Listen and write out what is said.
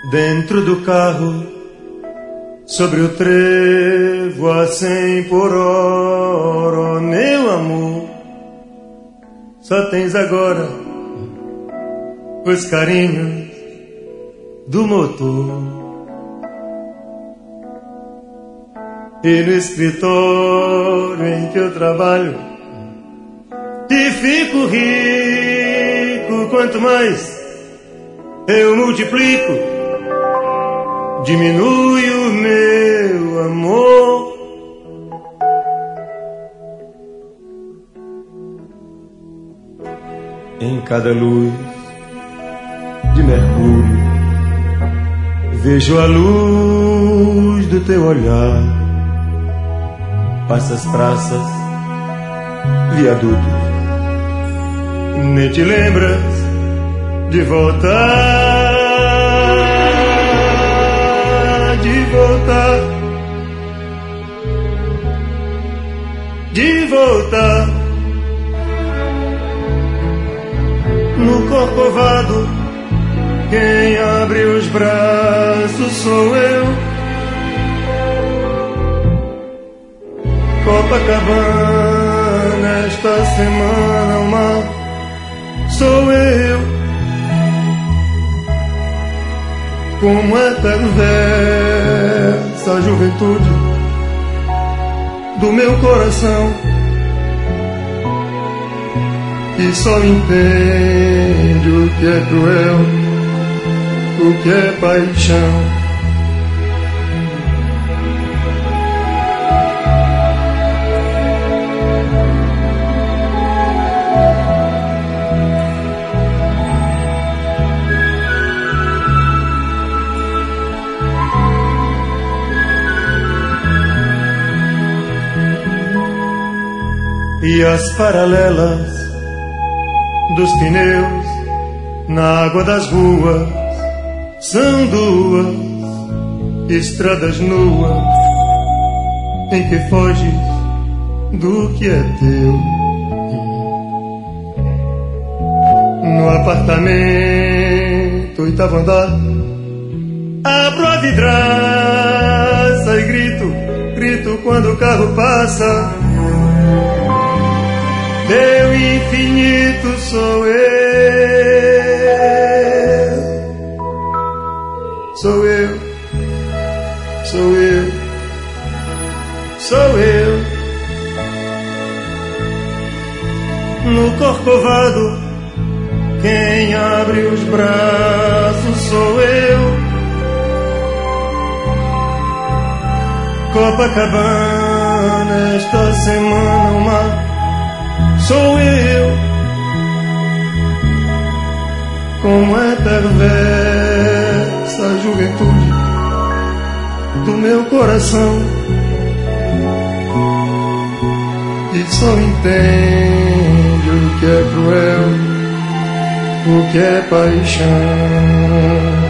Dentro do carro, sobre o trevo a 100 por hora, oh, meu amor, só tens agora os carinhos do motor. E no escritório em que eu trabalho e fico rico, quanto mais eu multiplico, diminui o meu amor. Em cada luz de Mercúrio vejo a luz do teu olhar. Passas praças, viadutos, nem te lembras de voltar, de voltar, de voltar. No Corcovado, quem abre os braços sou eu. Copacabana, esta semana o mar sou eu. Como é perversa a juventude do meu coração, que só entende o que é cruel, o que é paixão. E as paralelas dos pneus na água das ruas são duas estradas nuas em que foges do que é teu. No apartamento, 8º andar, abro a vidraça e grito quando o carro passa. Teu infinito sou eu, sou eu, sou eu, sou eu. No Corcovado, quem abre os braços sou eu. Copacabana, esta semana o mar sou eu. Como é perversa a juventude do meu coração, que só entende o que é cruel, o que é paixão.